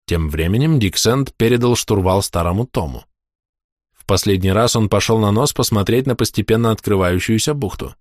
Тем временем Дик Сэнд передал штурвал старому Тому. В последний раз он пошел на нос посмотреть на постепенно открывающуюся бухту.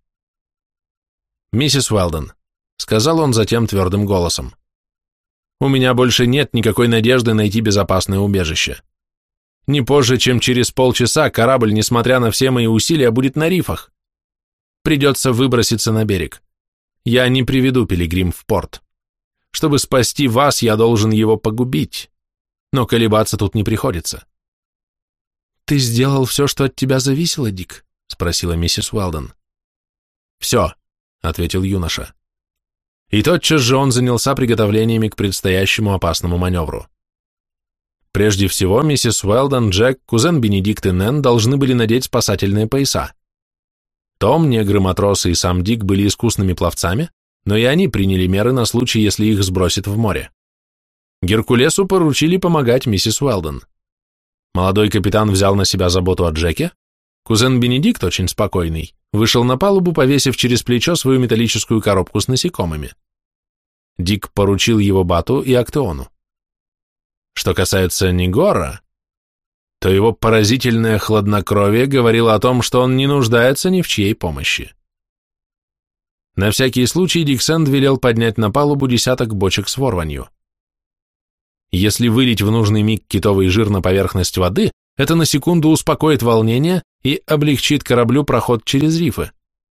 «Миссис Уэлдон», — сказал он затем твердым голосом, — «у меня больше нет никакой надежды найти безопасное убежище. Не позже, чем через полчаса, корабль, несмотря на все мои усилия, будет на рифах. Придется выброситься на берег. Я не приведу Пилигрим в порт. Чтобы спасти вас, я должен его погубить. Но колебаться тут не приходится». «Ты сделал все, что от тебя зависело, Дик?» — спросила миссис Уэлдон. «Все», — ответил юноша. И тотчас же он занялся приготовлениями к предстоящему опасному маневру. Прежде всего, миссис Уэлдон, Джек, кузен Бенедикт и Нэн должны были надеть спасательные пояса. Том, негры, матросы и сам Дик были искусными пловцами, но и они приняли меры на случай, если их сбросит в море. Геркулесу поручили помогать миссис Уэлдон. Молодой капитан взял на себя заботу о Джеке, кузен Бенедикт, очень спокойный, вышел на палубу, повесив через плечо свою металлическую коробку с насекомыми. Дик поручил его Бату и Актеону. Что касается Нигора, то его поразительное хладнокровие говорило о том, что он не нуждается ни в чьей помощи. На всякий случай Дик Сэнд велел поднять на палубу 10 бочек с ворванью. Если вылить в нужный миг китовый жир на поверхность воды, это на секунду успокоит волнение и облегчит кораблю проход через рифы.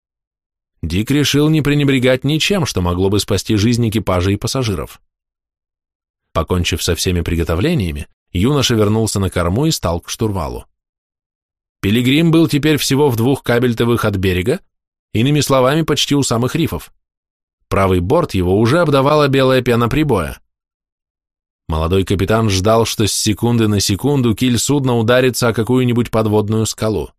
Дик решил не пренебрегать ничем, что могло бы спасти жизнь экипажа и пассажиров. Покончив со всеми приготовлениями, юноша вернулся на корму и стал к штурвалу. Пилигрим был теперь всего в 2 кабельтовых от берега, иными словами, почти у самых рифов. Правый борт его уже обдавала белая пена прибоя. Молодой капитан ждал, что с секунды на секунду киль судна ударится о какую-нибудь подводную скалу.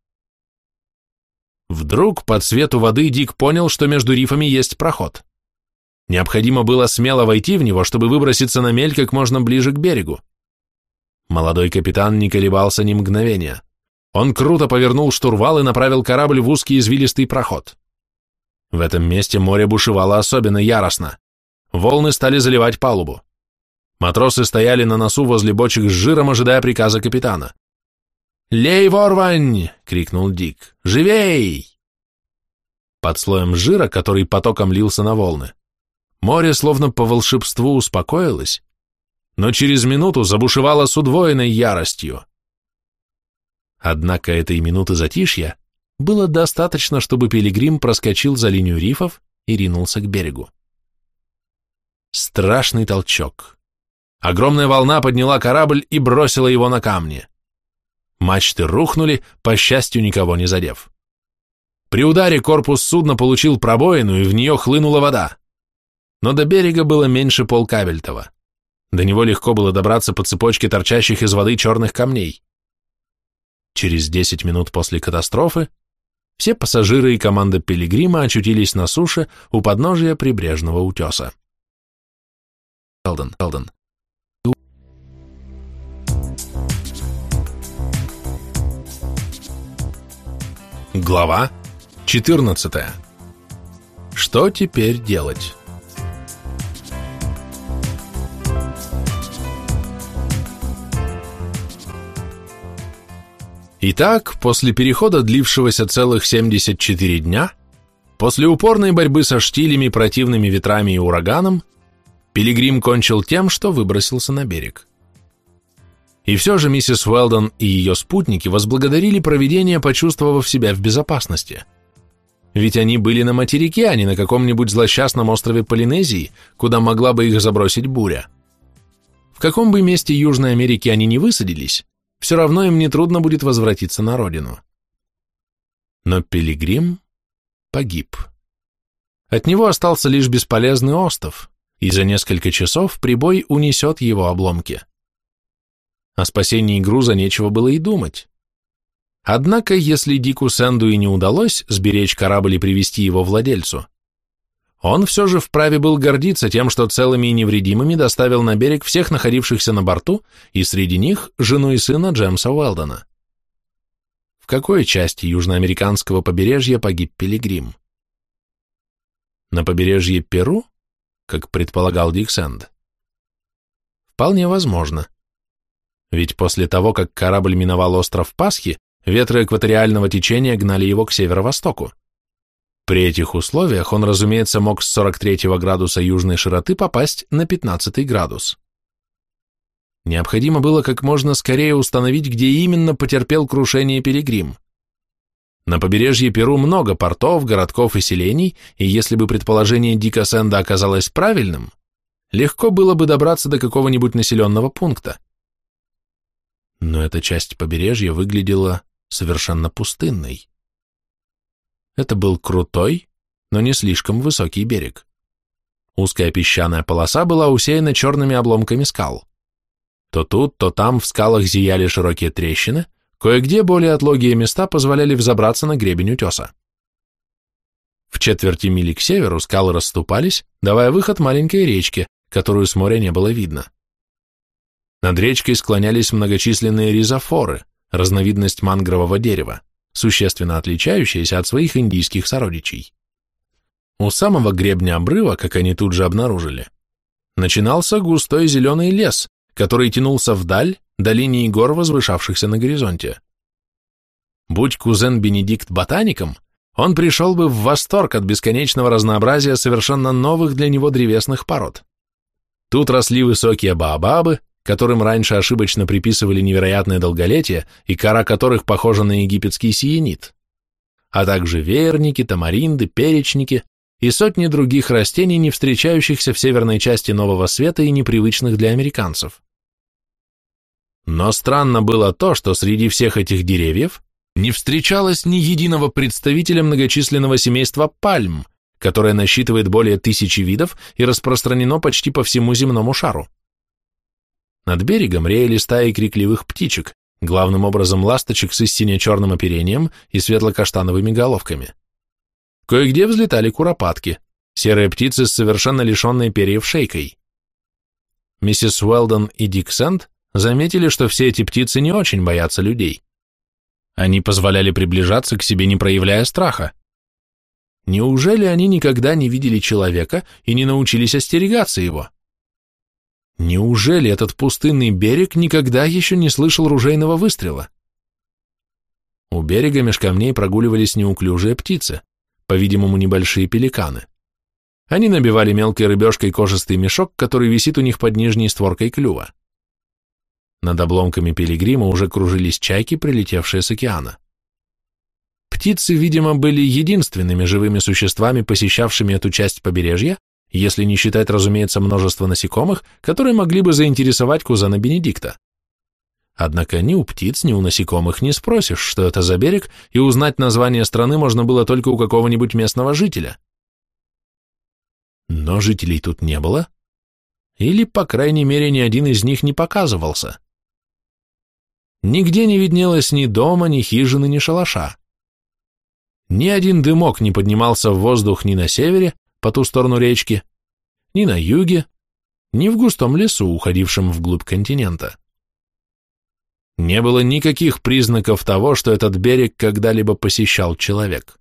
Вдруг по цвету воды Дик понял, что между рифами есть проход. Необходимо было смело войти в него, чтобы выброситься на мель как можно ближе к берегу. Молодой капитан не колебался ни мгновения. Он круто повернул штурвал и направил корабль в узкий извилистый проход. В этом месте море бушевало особенно яростно. Волны стали заливать палубу. Матросы стояли на носу возле бочек с жиром, ожидая приказа капитана. «Лей ворвань!» — крикнул Дик. «Живей!» Под слоем жира, который потоком лился на волны, море словно по волшебству успокоилось, но через минуту забушевало с удвоенной яростью. Однако этой минуты затишья было достаточно, чтобы Пилигрим проскочил за линию рифов и ринулся к берегу. Страшный толчок. Огромная волна подняла корабль и бросила его на камни. Мачты рухнули, по счастью, никого не задев. При ударе корпус судна получил пробоину, и в нее хлынула вода. Но до берега было меньше полкабельтова. До него легко было добраться по цепочке торчащих из воды черных камней. Через 10 минут после катастрофы все пассажиры и команда Пилигрима очутились на суше у подножия прибрежного утеса. Элден. Глава 14. Что теперь делать? Итак, после перехода, длившегося целых 74 дня, после упорной борьбы со штилями, противными ветрами и ураганом, Пилигрим кончил тем, что выбросился на берег. И все же миссис Уэлдон и ее спутники возблагодарили провидение, почувствовав себя в безопасности. Ведь они были на материке, а не на каком-нибудь злосчастном острове Полинезии, куда могла бы их забросить буря. В каком бы месте Южной Америки они ни высадились, все равно им нетрудно будет возвратиться на родину. Но Пилигрим погиб. От него остался лишь бесполезный остов, и за несколько часов прибой унесет его обломки. О спасении груза нечего было и думать. Однако, если Дику Сэнду и не удалось сберечь корабль и привести его владельцу, он все же вправе был гордиться тем, что целыми и невредимыми доставил на берег всех находившихся на борту, и среди них жену и сына Джемса Уэлдона. В какой части южноамериканского побережья погиб Пилигрим? На побережье Перу, как предполагал Дик Сэнд? Вполне возможно. Ведь после того, как корабль миновал остров Пасхи, ветры экваториального течения гнали его к северо-востоку. При этих условиях он, разумеется, мог с 43 градуса южной широты попасть на 15 градус. Необходимо было как можно скорее установить, где именно потерпел крушение Пилигрим. На побережье Перу много портов, городков и селений, и если бы предположение Дика Сэнда оказалось правильным, легко было бы добраться до какого-нибудь населенного пункта. Но эта часть побережья выглядела совершенно пустынной. Это был крутой, но не слишком высокий берег. Узкая песчаная полоса была усеяна черными обломками скал. То тут, то там в скалах зияли широкие трещины, кое-где более отлогие места позволяли взобраться на гребень утеса. В четверти мили к северу скалы расступались, давая выход маленькой речке, которую с моря не было видно. Над речкой склонялись многочисленные ризофоры, разновидность мангрового дерева, существенно отличающаяся от своих индийских сородичей. У самого гребня обрыва, как они тут же обнаружили, начинался густой зеленый лес, который тянулся вдаль, до линии гор, возвышавшихся на горизонте. Будь кузен Бенедикт ботаником, он пришел бы в восторг от бесконечного разнообразия совершенно новых для него древесных пород. Тут росли высокие баобабы, которым раньше ошибочно приписывали невероятное долголетие и кора которых похожа на египетский сиенит, а также веерники, тамаринды, перечники и сотни других растений, не встречающихся в северной части Нового Света и непривычных для американцев. Но странно было то, что среди всех этих деревьев не встречалось ни единого представителя многочисленного семейства пальм, которое насчитывает более 1000 видов и распространено почти по всему земному шару. Над берегом реяли стаи крикливых птичек, главным образом ласточек с сине-черным оперением и светло-каштановыми головками. Кое-где взлетали куропатки, серые птицы с совершенно лишенной перьев шейкой. Миссис Уэлдон и Дик Сэнд заметили, что все эти птицы не очень боятся людей. Они позволяли приближаться к себе, не проявляя страха. Неужели они никогда не видели человека и не научились остерегаться его? Неужели этот пустынный берег никогда еще не слышал ружейного выстрела? У берега меж камней прогуливались неуклюжие птицы, по-видимому, небольшие пеликаны. Они набивали мелкой рыбешкой кожистый мешок, который висит у них под нижней створкой клюва. Над обломками пилигрима уже кружились чайки, прилетевшие с океана. Птицы, видимо, были единственными живыми существами, посещавшими эту часть побережья, если не считать, разумеется, множество насекомых, которые могли бы заинтересовать кузена Бенедикта. Однако ни у птиц, ни у насекомых не спросишь, что это за берег, и узнать название страны можно было только у какого-нибудь местного жителя. Но жителей тут не было, или, по крайней мере, ни один из них не показывался. Нигде не виднелось ни дома, ни хижины, ни шалаша. Ни один дымок не поднимался в воздух ни на севере, по ту сторону речки, ни на юге, ни в густом лесу, уходившем вглубь континента. Не было никаких признаков того, что этот берег когда-либо посещал человек.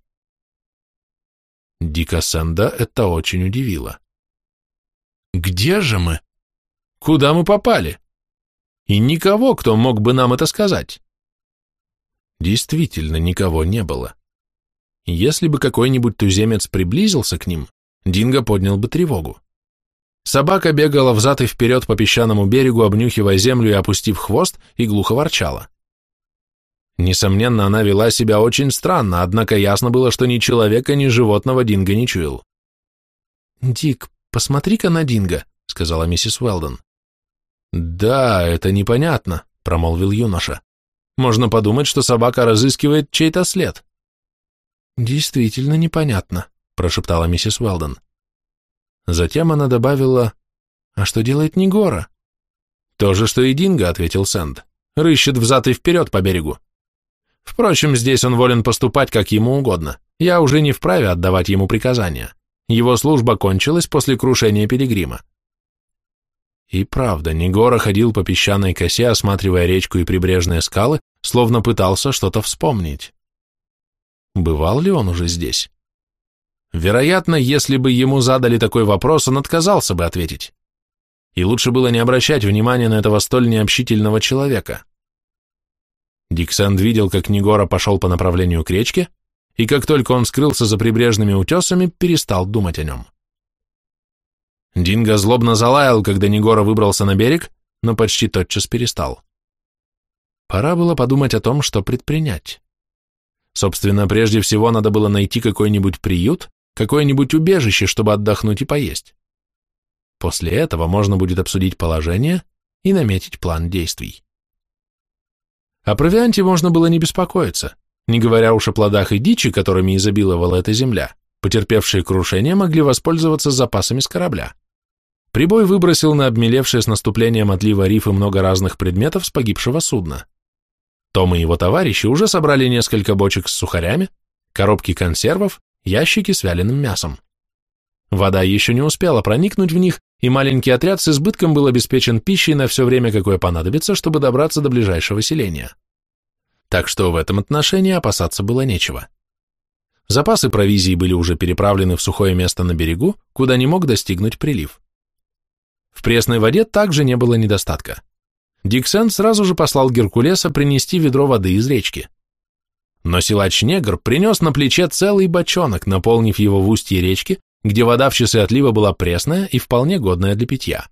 Дика Сэнда это очень удивило. Где же мы? Куда мы попали? И никого, кто мог бы нам это сказать. Действительно, никого не было. Если бы какой-нибудь туземец приблизился к ним, Динго поднял бы тревогу. Собака бегала взад и вперед по песчаному берегу, обнюхивая землю и опустив хвост, и глухо ворчала. Несомненно, она вела себя очень странно, однако ясно было, что ни человека, ни животного Динго не чуял. «Дик, посмотри-ка на Динго», — сказала миссис Уэлдон. «Да, это непонятно», — промолвил юноша. «Можно подумать, что собака разыскивает чей-то след». «Действительно непонятно», — прошептала миссис Уэлдон. Затем она добавила: «А что делает Нигора?» «То же, что и Динго», — ответил Сэнд. «Рыщет взад и вперед по берегу. Впрочем, здесь он волен поступать, как ему угодно. Я уже не вправе отдавать ему приказания. Его служба кончилась после крушения Пилигрима». И правда, Нигора ходил по песчаной косе, осматривая речку и прибрежные скалы, словно пытался что-то вспомнить. Бывал ли он уже здесь? Вероятно, если бы ему задали такой вопрос, он отказался бы ответить. и лучше было не обращать внимания на этого столь необщительного человека. Дик Сэнд видел, как Нигора пошел по направлению к речке, и как только он скрылся за прибрежными утесами, перестал думать о нем. Динго злобно залаял, когда Нигора выбрался на берег, но почти тотчас перестал. Пора было подумать о том, что предпринять. Собственно, прежде всего надо было найти какой-нибудь приют, какое-нибудь убежище, чтобы отдохнуть и поесть. После этого можно будет обсудить положение и наметить план действий. О провианте можно было не беспокоиться, не говоря уж о плодах и дичи, которыми изобиловала эта земля. Потерпевшие крушение могли воспользоваться запасами с корабля. Прибой выбросил на обмелевшие с наступлением отлива рифы много разных предметов с погибшего судна. Том и его товарищи уже собрали несколько бочек с сухарями, коробки консервов, ящики с вяленым мясом. Вода еще не успела проникнуть в них, и маленький отряд с избытком был обеспечен пищей на все время, какое понадобится, чтобы добраться до ближайшего селения. Так что в этом отношении опасаться было нечего. Запасы провизии были уже переправлены в сухое место на берегу, куда не мог достигнуть прилив. В пресной воде также не было недостатка. Дик Сэнд сразу же послал Геркулеса принести ведро воды из речки. Но силач-негр принес на плече целый бочонок, наполнив его в устье речки, где вода в часы отлива была пресная и вполне годная для питья.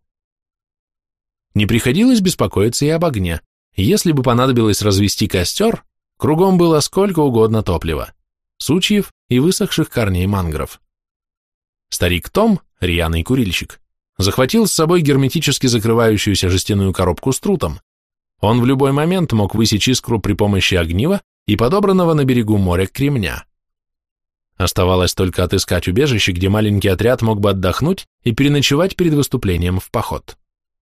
Не приходилось беспокоиться и об огне. Если бы понадобилось развести костер, кругом было сколько угодно топлива, сучьев и высохших корней мангров. Старик Том, рьяный курильщик, захватил с собой герметически закрывающуюся жестяную коробку с трутом. Он в любой момент мог высечь искру при помощи огнива и подобранного на берегу моря кремня. Оставалось только отыскать убежище, где маленький отряд мог бы отдохнуть и переночевать перед выступлением в поход.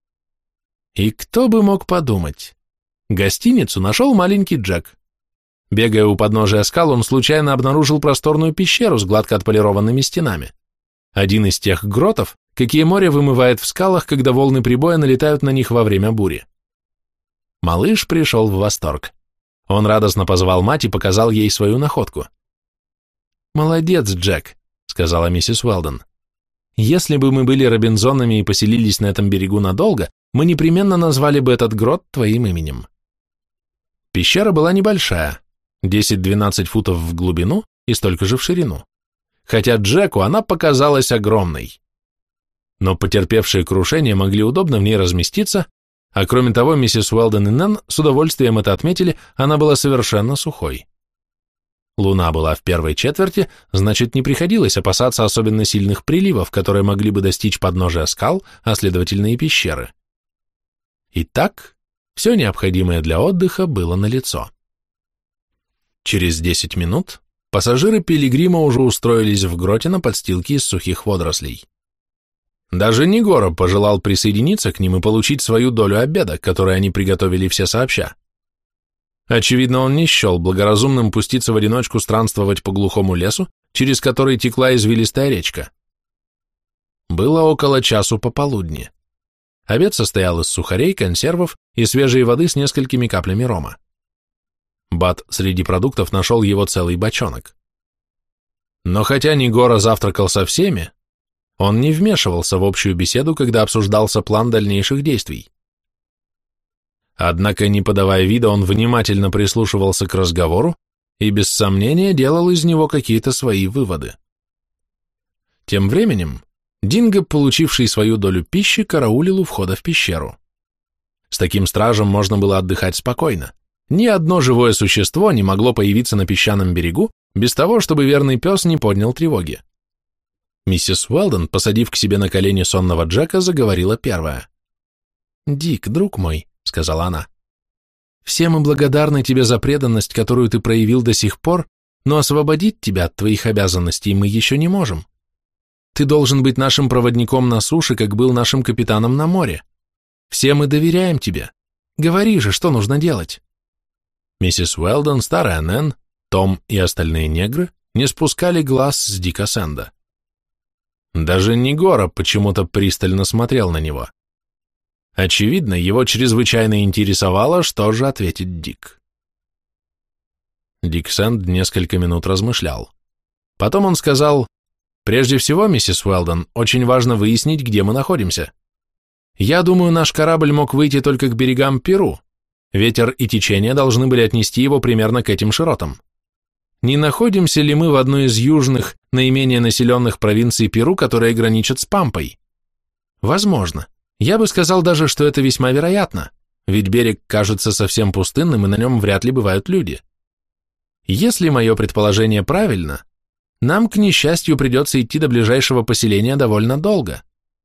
И кто бы мог подумать? Гостиницу нашел маленький Джек. Бегая у подножия скал, он случайно обнаружил просторную пещеру с гладко отполированными стенами. Один из тех гротов, какие море вымывает в скалах, когда волны прибоя налетают на них во время бури. Малыш пришел в восторг. Он радостно позвал мать и показал ей свою находку. «Молодец, Джек», — сказала миссис Уэлдон. «Если бы мы были Робинзонами и поселились на этом берегу надолго, мы непременно назвали бы этот грот твоим именем». Пещера была небольшая, 10-12 футов в глубину и столько же в ширину, хотя Джеку она показалась огромной. Но потерпевшие крушение могли удобно в ней разместиться, а кроме того, миссис Уэлдон и Нэн с удовольствием это отметили, она была совершенно сухой. Луна была в первой четверти, значит, не приходилось опасаться особенно сильных приливов, которые могли бы достичь подножия скал, а следовательно и пещеры. Итак, все необходимое для отдыха было налицо. Через 10 минут пассажиры Пилигрима уже устроились в гроте на подстилке из сухих водорослей. Даже Нигора пожелал присоединиться к ним и получить свою долю обеда, который они приготовили все сообща. Очевидно, он не счел благоразумным пуститься в одиночку странствовать по глухому лесу, через который текла извилистая речка. Было около часу пополудни. Обед состоял из сухарей, консервов и свежей воды с несколькими каплями рома. Бат среди продуктов нашел его целый бочонок. Но хотя Нигора завтракал со всеми, он не вмешивался в общую беседу, когда обсуждался план дальнейших действий. Однако, не подавая вида, он внимательно прислушивался к разговору и, без сомнения, делал из него какие-то свои выводы. Тем временем Динго, получивший свою долю пищи, караулил у входа в пещеру. С таким стражем можно было отдыхать спокойно. Ни одно живое существо не могло появиться на песчаном берегу без того, чтобы верный пес не поднял тревоги. Миссис Уэлдон, посадив к себе на колени сонного Джека, заговорила первая. «Дик, друг мой», — сказала она, — «все мы благодарны тебе за преданность, которую ты проявил до сих пор, но освободить тебя от твоих обязанностей мы еще не можем. Ты должен быть нашим проводником на суше, как был нашим капитаном на море. Все мы доверяем тебе. Говори же, что нужно делать». Миссис Уэлдон, старая Нэн, Том и остальные негры не спускали глаз с Дика Сэнда. Даже Нигора почему-то пристально смотрел на него. Очевидно, его чрезвычайно интересовало, что же ответит Дик. Дик Сэнд несколько минут размышлял. Потом он сказал: «Прежде всего, миссис Уэлдон, очень важно выяснить, где мы находимся. Я думаю, наш корабль мог выйти только к берегам Перу. Ветер и течение должны были отнести его примерно к этим широтам. Не находимся ли мы в одной из южных, наименее населенных провинций Перу, которые граничат с Пампой? Возможно. Я бы сказал даже, что это весьма вероятно, ведь берег кажется совсем пустынным, и на нем вряд ли бывают люди. Если мое предположение правильно, нам, к несчастью, придется идти до ближайшего поселения довольно долго.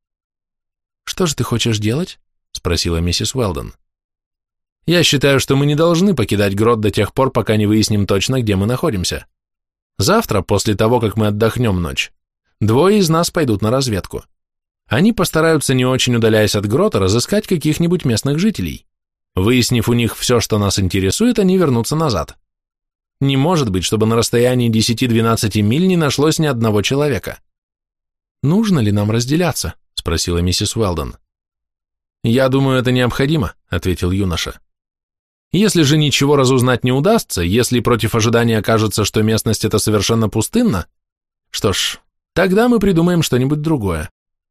«Что же ты хочешь делать?» — спросила миссис Уэлдон. «Я считаю, что мы не должны покидать грот до тех пор, пока не выясним точно, где мы находимся. Завтра, после того, как мы отдохнем ночь, 2 из нас пойдут на разведку. Они постараются, не очень удаляясь от грота, разыскать каких-нибудь местных жителей. Выяснив у них все, что нас интересует, они вернутся назад. Не может быть, чтобы на расстоянии 10-12 миль не нашлось ни одного человека». «Нужно ли нам разделяться?» — спросила миссис Уэлдон. «Я думаю, это необходимо», — ответил юноша. «Если же ничего разузнать не удастся, если против ожидания окажется, что местность эта совершенно пустынна, что ж, тогда мы придумаем что-нибудь другое».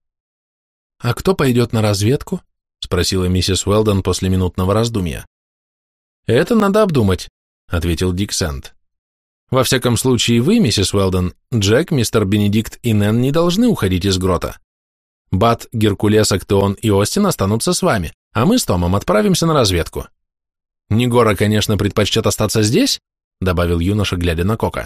«А кто пойдет на разведку?» — спросила миссис Уэлдон после минутного раздумья. «Это надо обдумать», — ответил Дик Сэнд. «Во всяком случае, вы, миссис Уэлдон, Джек, мистер Бенедикт и Нэн не должны уходить из грота. Бат, Геркулес, Актеон и Остин останутся с вами, а мы с Томом отправимся на разведку. Нигора, конечно, предпочтет остаться здесь», — добавил юноша, глядя на Кока.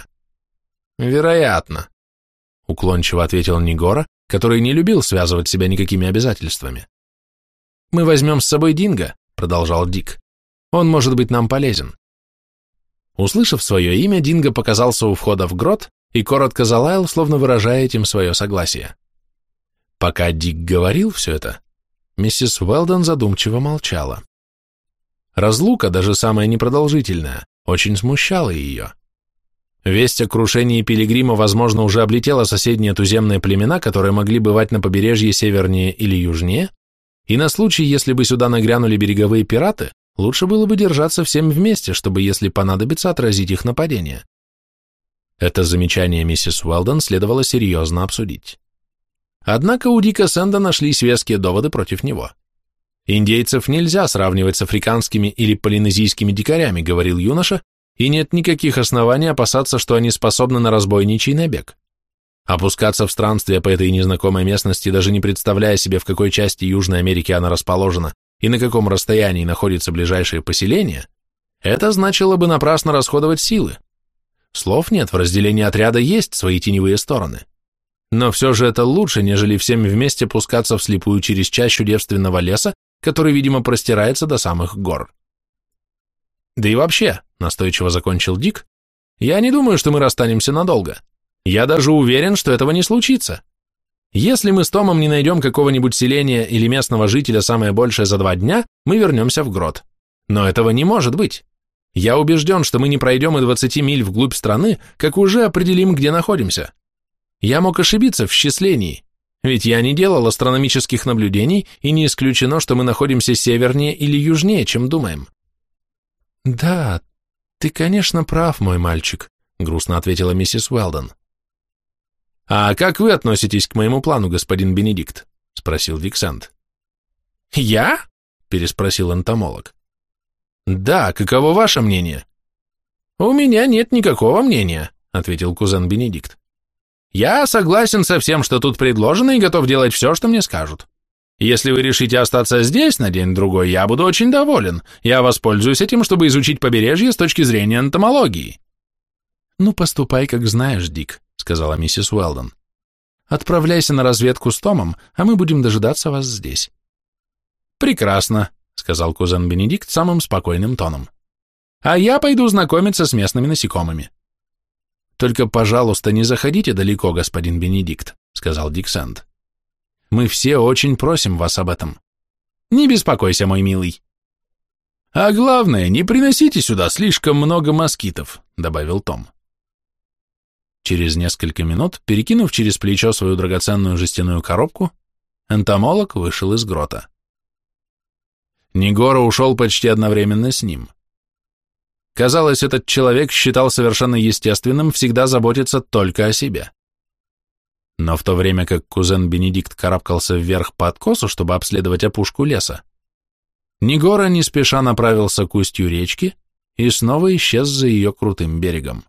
«Вероятно», — уклончиво ответил Нигора, который не любил связывать себя никакими обязательствами. «Мы возьмем с собой Динго», — продолжал Дик. «Он может быть нам полезен». Услышав свое имя, Динго показался у входа в грот и коротко залаял, словно выражая этим свое согласие. Пока Дик говорил все это, миссис Уэлдон задумчиво молчала. Разлука, даже самая непродолжительная, очень смущала ее. Весть о крушении Пилигрима, возможно, уже облетела соседние туземные племена, которые могли бывать на побережье севернее или южнее, и на случай, если бы сюда нагрянули береговые пираты, лучше было бы держаться всем вместе, чтобы, если понадобится, отразить их нападение. Это замечание миссис Уэлдон следовало серьезно обсудить. Однако у Дика Сэнда нашлись веские доводы против него. «Индейцев нельзя сравнивать с африканскими или полинезийскими дикарями», — говорил юноша, и нет никаких оснований опасаться, что они способны на разбойничий набег. Опускаться в странствие по этой незнакомой местности, даже не представляя себе, в какой части Южной Америки она расположена и на каком расстоянии находится ближайшее поселение, это значило бы напрасно расходовать силы. Слов нет, в разделении отряда есть свои теневые стороны. Но все же это лучше, нежели всем вместе пускаться вслепую через чащу девственного леса, который, видимо, простирается до самых гор. Да и вообще, настойчиво закончил Дик, я не думаю, что мы расстанемся надолго. Я даже уверен, что этого не случится. Если мы с Томом не найдем какого-нибудь селения или местного жителя самое большее за 2 дня, мы вернемся в грот. Но этого не может быть. Я убежден, что мы не пройдем и 20 миль вглубь страны, как уже определим, где находимся. Я мог ошибиться в счислении, ведь я не делал астрономических наблюдений, и не исключено, что мы находимся севернее или южнее, чем думаем. «Да, ты, конечно, прав, мой мальчик», — грустно ответила миссис Уэлдон. «А как вы относитесь к моему плану, господин Бенедикт?» — спросил Дик Сэнд. «Я?» — переспросил энтомолог. «Да, каково ваше мнение?» «У меня нет никакого мнения», — ответил кузен Бенедикт. «Я согласен со всем, что тут предложено, и готов делать все, что мне скажут. Если вы решите остаться здесь на день-другой, я буду очень доволен. Я воспользуюсь этим, чтобы изучить побережье с точки зрения энтомологии». «Ну, поступай, как знаешь, Дик», — сказала миссис Уэлдон. «Отправляйся на разведку с Томом, а мы будем дожидаться вас здесь». «Прекрасно», — сказал кузен Бенедикт самым спокойным тоном. «А я пойду знакомиться с местными насекомыми». «Только, пожалуйста, не заходите далеко, господин Бенедикт», — сказал Дик Сэнд. «Мы все очень просим вас об этом». «Не беспокойся, мой милый». «А главное, не приносите сюда слишком много москитов», — добавил Том. Через несколько минут, перекинув через плечо свою драгоценную жестяную коробку, энтомолог вышел из грота. Нигора ушел почти одновременно с ним. Казалось, этот человек считал совершенно естественным всегда заботиться только о себе. Но в то время как кузен Бенедикт карабкался вверх по откосу, чтобы обследовать опушку леса, Негора не спеша направился к устью речки и снова исчез за ее крутым берегом.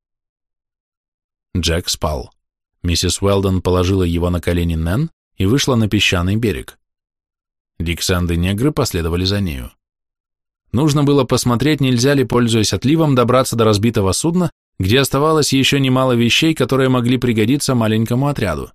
Джек спал. Миссис Уэлдон положила его на колени Нэн и вышла на песчаный берег. Дик Сэнд и негры последовали за нею. Нужно было посмотреть, нельзя ли, пользуясь отливом, добраться до разбитого судна, где оставалось еще немало вещей, которые могли пригодиться маленькому отряду.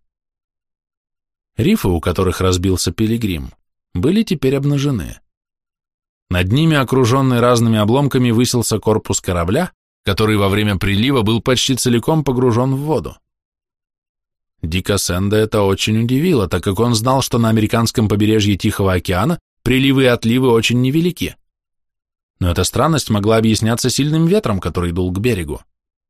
Рифы, у которых разбился Пилигрим, были теперь обнажены. Над ними, окруженный разными обломками, высился корпус корабля, который во время прилива был почти целиком погружен в воду. Дика Сэнда это очень удивило, так как он знал, что на американском побережье Тихого океана приливы и отливы очень невелики. Но эта странность могла объясняться сильным ветром, который дул к берегу.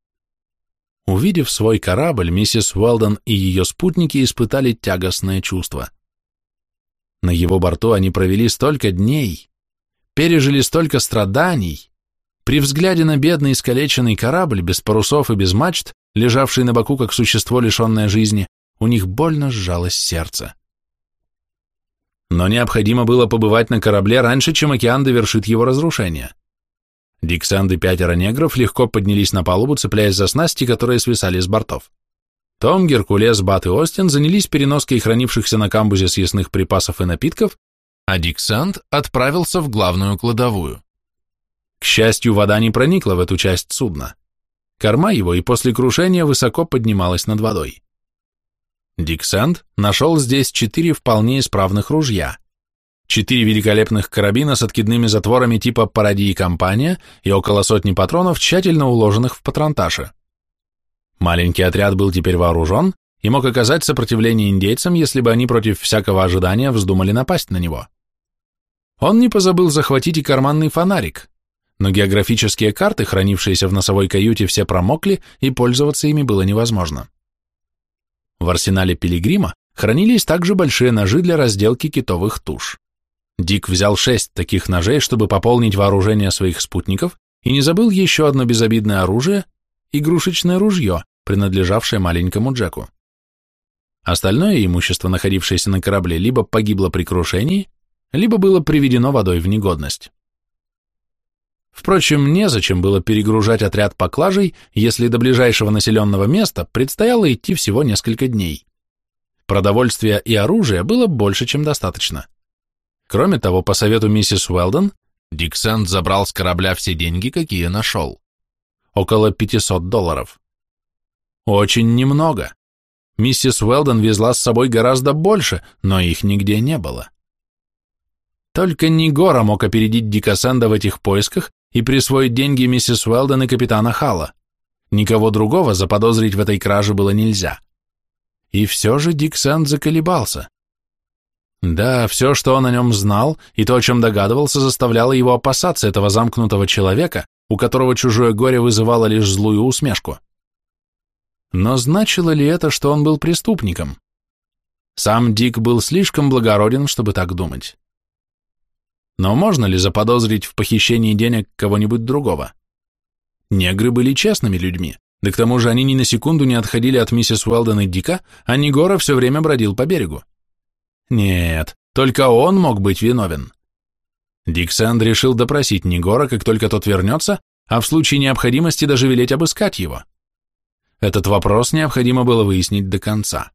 Увидев свой корабль, миссис Уэлдон и ее спутники испытали тягостное чувство. На его борту они провели столько дней, пережили столько страданий. При взгляде на бедный искалеченный корабль, без парусов и без мачт, лежавший на боку как существо, лишенное жизни, у них больно сжалось сердце. Но необходимо было побывать на корабле раньше, чем океан довершит его разрушение. Дик Сэнд и 5 негров легко поднялись на палубу, цепляясь за снасти, которые свисали с бортов. Том, Геркулес, Бат и Остин занялись переноской хранившихся на камбузе съестных припасов и напитков, а Дик Сэнд отправился в главную кладовую. К счастью, вода не проникла в эту часть судна. Корма его и после крушения высоко поднималась над водой. Дик Сэнд нашел здесь 4 вполне исправных ружья, 4 великолепных карабина с откидными затворами типа «Паради и компания» и около сотни патронов, тщательно уложенных в патронташе. Маленький отряд был теперь вооружен и мог оказать сопротивление индейцам, если бы они против всякого ожидания вздумали напасть на него. Он не позабыл захватить и карманный фонарик, но географические карты, хранившиеся в носовой каюте, все промокли, и пользоваться ими было невозможно. В арсенале Пилигрима хранились также большие ножи для разделки китовых туш. Дик взял 6 таких ножей, чтобы пополнить вооружение своих спутников, и не забыл еще одно безобидное оружие – игрушечное ружье, принадлежавшее маленькому Джеку. Остальное имущество, находившееся на корабле, либо погибло при крушении, либо было приведено водой в негодность. Впрочем, незачем было перегружать отряд поклажей, если до ближайшего населенного места предстояло идти всего несколько дней. Продовольствия и оружия было больше, чем достаточно. Кроме того, по совету миссис Уэлдон, Дик Сэнд забрал с корабля все деньги, какие нашел. Около $500. Очень немного. Миссис Уэлдон везла с собой гораздо больше, но их нигде не было. Только Негора мог опередить Дика Сэнда в этих поисках и присвоить деньги миссис Уэлдон и капитана Халла. Никого другого заподозрить в этой краже было нельзя. И все же Дик Сэнд заколебался. Да, все, что он о нем знал, и то, о чем догадывался, заставляло его опасаться этого замкнутого человека, у которого чужое горе вызывало лишь злую усмешку. Но значило ли это, что он был преступником? Сам Дик был слишком благороден, чтобы так думать. Но можно ли заподозрить в похищении денег кого-нибудь другого? Негры были честными людьми, да к тому же они ни на секунду не отходили от миссис Уэлдон и Дика, а Негора все время бродил по берегу. Нет, только он мог быть виновен. Дик Сэнд решил допросить Негора, как только тот вернется, а в случае необходимости даже велеть обыскать его. Этот вопрос необходимо было выяснить до конца.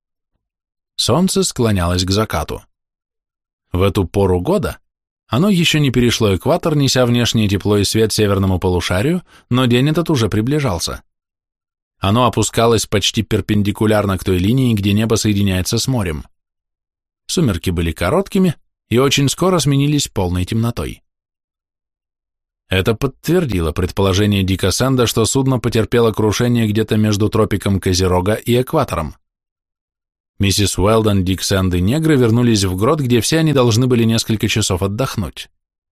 Солнце склонялось к закату. В эту пору года оно еще не перешло экватор, неся внешнее тепло и свет северному полушарию, но день этот уже приближался. Оно опускалось почти перпендикулярно к той линии, где небо соединяется с морем. Сумерки были короткими и очень скоро сменились полной темнотой. Это подтвердило предположение Дика Сэнда, что судно потерпело крушение где-то между тропиком Козерога и экватором. Миссис Уэлдон, Дик Сэнд и негры вернулись в грот, где все они должны были несколько часов отдохнуть.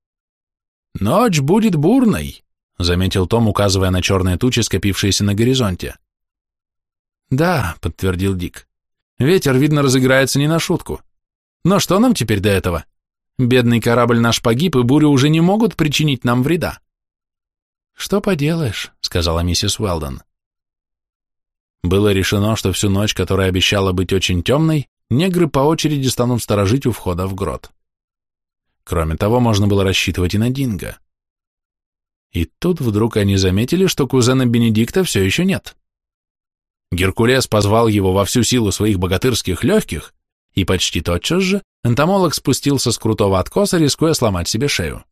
«Ночь будет бурной», — заметил Том, указывая на черные тучи, скопившиеся на горизонте. «Да», — подтвердил Дик, — «ветер, видно, разыграется не на шутку. Но что нам теперь до этого? Бедный корабль наш погиб, и бури уже не могут причинить нам вреда». «Что поделаешь», — сказала миссис Уэлдон. Было решено, что всю ночь, которая обещала быть очень темной, негры по очереди станут сторожить у входа в грот. Кроме того, можно было рассчитывать и на Динго. И тут вдруг они заметили, что кузена Бенедикта все еще нет. Геркулес позвал его во всю силу своих богатырских легких, и почти тотчас же энтомолог спустился с крутого откоса, рискуя сломать себе шею.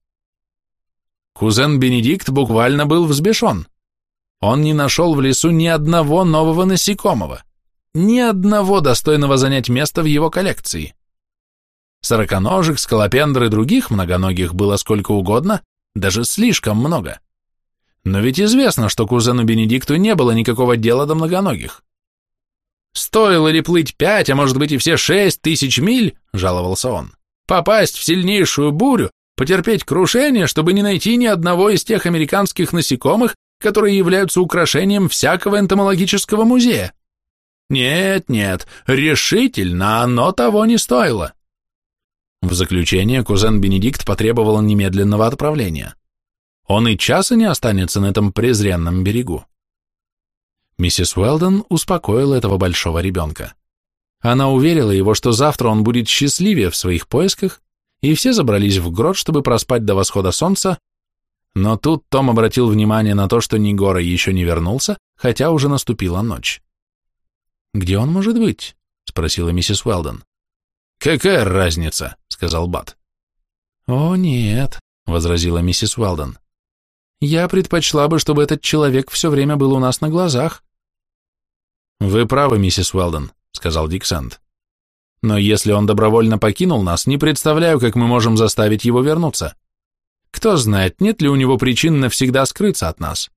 Кузен Бенедикт буквально был взбешен. Он не нашел в лесу ни одного нового насекомого, ни одного достойного занять место в его коллекции. Сороконожек, скалопендр и других многоногих было сколько угодно, даже слишком много. Но ведь известно, что кузену Бенедикту не было никакого дела до многоногих. «Стоило ли плыть 5, а может быть и все 6 тысяч миль, — жаловался он, — попасть в сильнейшую бурю, потерпеть крушение, чтобы не найти ни одного из тех американских насекомых, которые являются украшением всякого энтомологического музея? Нет, нет, решительно оно того не стоило». В заключение кузен Бенедикт потребовал немедленного отправления. Он и часа не останется на этом презренном берегу. Миссис Уэлдон успокоила этого большого ребенка. Она уверила его, что завтра он будет счастливее в своих поисках, и все забрались в грот, чтобы проспать до восхода солнца, но тут Том обратил внимание на то, что Нигора еще не вернулся, хотя уже наступила ночь. «Где он может быть?» — спросила миссис Уэлдон. «Какая разница?» — сказал Бат. «О, нет», — возразила миссис Уэлдон. «Я предпочла бы, чтобы этот человек все время был у нас на глазах». «Вы правы, миссис Уэлдон», — сказал Дик Сэнд. «Но если он добровольно покинул нас, не представляю, как мы можем заставить его вернуться. Кто знает, нет ли у него причин навсегда скрыться от нас».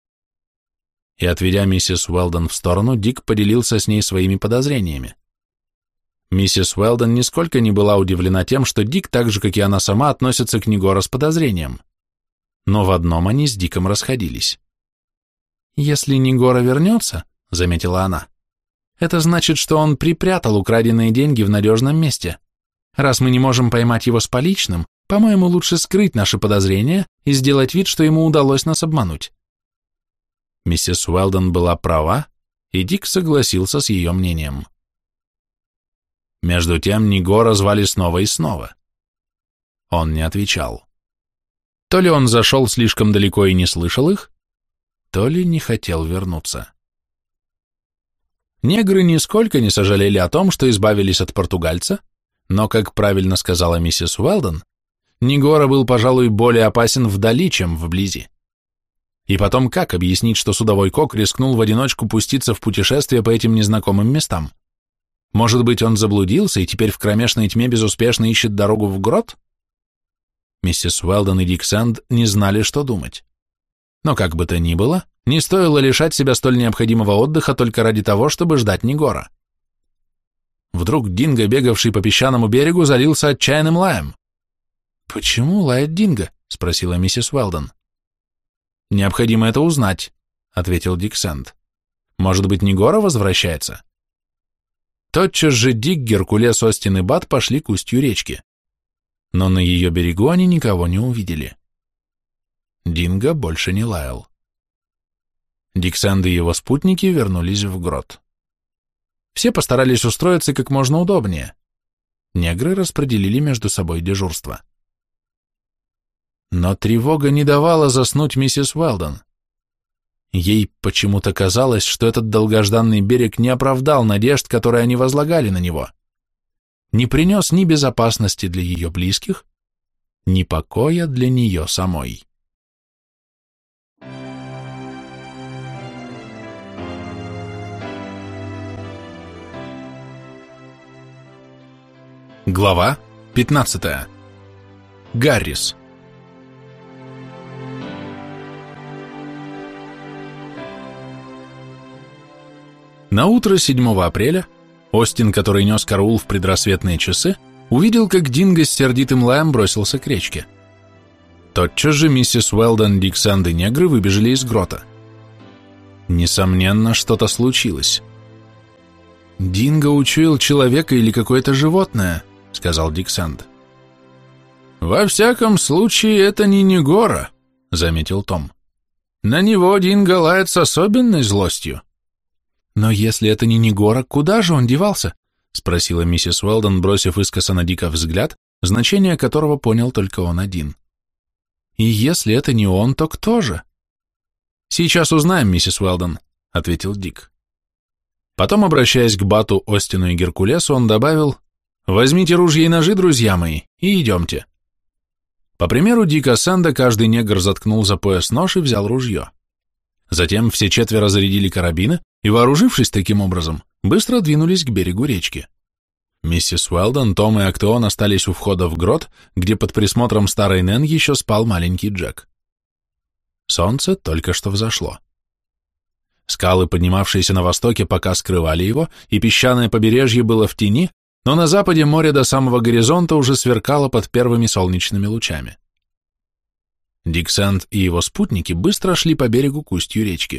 И, отведя миссис Уэлдон в сторону, Дик поделился с ней своими подозрениями. Миссис Уэлдон нисколько не была удивлена тем, что Дик, так же, как и она сама, относится к Нигора с подозрением. Но в одном они с Диком расходились. «Если Нигора вернется, — заметила она, — это значит, что он припрятал украденные деньги в надежном месте. Раз мы не можем поймать его с поличным, по-моему, лучше скрыть наши подозрения и сделать вид, что ему удалось нас обмануть». Миссис Уэлдон была права, и Дик согласился с ее мнением. Между тем Нигора звали снова и снова. Он не отвечал. То ли он зашел слишком далеко и не слышал их, то ли не хотел вернуться. Негры нисколько не сожалели о том, что избавились от португальца, но, как правильно сказала миссис Уэлдон, Нигора был, пожалуй, более опасен вдали, чем вблизи. И потом, как объяснить, что судовой кок рискнул в одиночку пуститься в путешествие по этим незнакомым местам? Может быть, он заблудился и теперь в кромешной тьме безуспешно ищет дорогу в грот? Миссис Уэлдон и Дик Сэнд не знали, что думать. Но как бы то ни было, не стоило лишать себя столь необходимого отдыха только ради того, чтобы ждать Нигора. Вдруг Динго, бегавший по песчаному берегу, залился отчаянным лаем. «Почему лает Динго?» — спросила миссис Уэлдон. «Необходимо это узнать», — ответил Дик Сэнд. «Может быть, Нигора возвращается?» Тотчас же Дик, Геркулес, Остин и Бат пошли к устью речки. Но на ее берегу они никого не увидели. Динго больше не лаял. Дик Сэнд и его спутники вернулись в грот. Все постарались устроиться как можно удобнее. Негры распределили между собой дежурство. Но тревога не давала заснуть миссис Уэлдон. Ей почему-то казалось, что этот долгожданный берег не оправдал надежд, которые они возлагали на него, не принес ни безопасности для ее близких, ни покоя для нее самой. Глава 15. Гаррис. На утро 7 апреля Остин, который нес караул в предрассветные часы, увидел, как Динго с сердитым лаем бросился к речке. Тотчас же миссис Уэлдон, Дик Сэнд и негры выбежали из грота. Несомненно, что-то случилось. «Динго учуял человека или какое-то животное», — сказал Дик Сэнд. «Во всяком случае, это не Нигора», — заметил Том. «На него Динго лает с особенной злостью». «Но если это не Негора, куда же он девался?» — спросила миссис Уэлдон, бросив искоса на Дика взгляд, значение которого понял только он один. «И если это не он, то кто же?» «Сейчас узнаем, миссис Уэлдон», — ответил Дик. Потом, обращаясь к Бату, Остину и Геркулесу, он добавил: «Возьмите ружья и ножи, друзья мои, и идемте». По примеру Дика Сэнда, каждый негр заткнул за пояс нож и взял ружье. Затем все четверо зарядили карабины и, вооружившись таким образом, быстро двинулись к берегу речки. Миссис Уэлдон, Том и Актеон остались у входа в грот, где под присмотром старой Нэн еще спал маленький Джек. Солнце только что взошло. Скалы, поднимавшиеся на востоке, пока скрывали его, и песчаное побережье было в тени, но на западе море до самого горизонта уже сверкало под первыми солнечными лучами. Дик Сэнд и его спутники быстро шли по берегу к устью речки.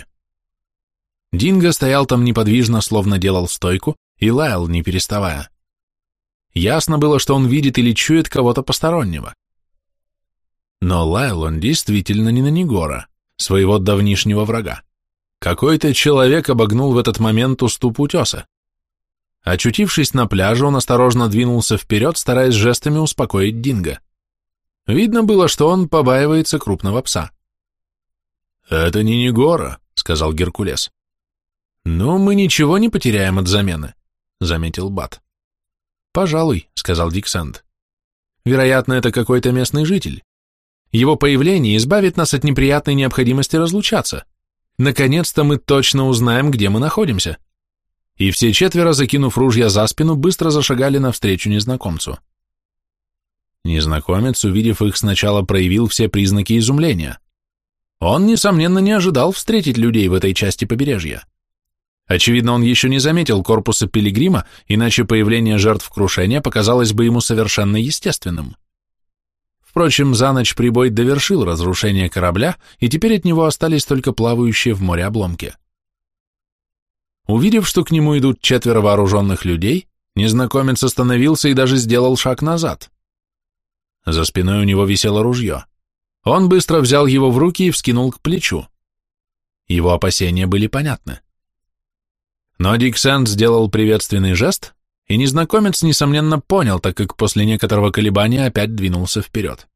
Динго стоял там неподвижно, словно делал стойку, и лаял, не переставая. Ясно было, что он видит или чует кого-то постороннего. Но лаял он действительно не на Негора, своего давнишнего врага. Какой-то человек обогнул в этот момент уступ утеса. Очутившись на пляже, он осторожно двинулся вперед, стараясь жестами успокоить Динго. Видно было, что он побаивается крупного пса. «Это не Негора», — сказал Геркулес. «Ну, мы ничего не потеряем от замены», — заметил Бат. «Пожалуй», — сказал Дик Сэнд. «Вероятно, это какой-то местный житель. Его появление избавит нас от неприятной необходимости разлучаться. Наконец-то мы точно узнаем, где мы находимся». И все четверо, закинув ружья за спину, быстро зашагали навстречу незнакомцу. Незнакомец, увидев их, сначала проявил все признаки изумления. Он, несомненно, не ожидал встретить людей в этой части побережья. Очевидно, он еще не заметил корпуса пилигрима, иначе появление жертв крушения показалось бы ему совершенно естественным. Впрочем, за ночь прибой довершил разрушение корабля, и теперь от него остались только плавающие в море обломки. Увидев, что к нему идут четверо вооруженных людей, незнакомец остановился и даже сделал шаг назад. За спиной у него висело ружье. Он быстро взял его в руки и вскинул к плечу. Его опасения были понятны. Но Дик Сэнд сделал приветственный жест, и незнакомец, несомненно, понял, так как после некоторого колебания опять двинулся вперед.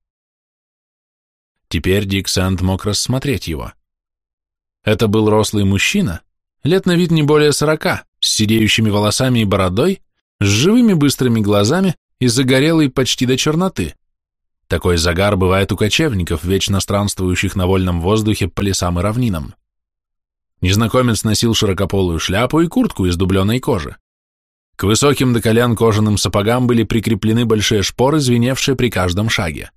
Теперь Дик Сэнд мог рассмотреть его. Это был рослый мужчина, лет на вид не более 40, с сидеющими волосами и бородой, с живыми быстрыми глазами и загорелый почти до черноты. Такой загар бывает у кочевников, вечно странствующих на вольном воздухе по лесам и равнинам. Незнакомец носил широкополую шляпу и куртку из дубленой кожи. К высоким до колен кожаным сапогам были прикреплены большие шпоры, звеневшие при каждом шаге.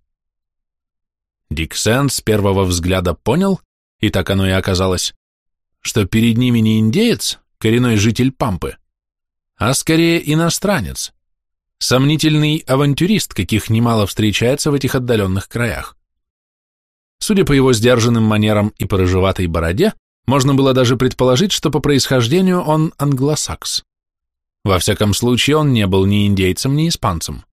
Дик Сэнд с первого взгляда понял, и так оно и оказалось, что перед ними не индеец, коренной житель Пампы, а скорее иностранец, сомнительный авантюрист, каких немало встречается в этих отдаленных краях. Судя по его сдержанным манерам и по рыжеватой бороде, можно было даже предположить, что по происхождению он англосакс. Во всяком случае, он не был ни индейцем, ни испанцем.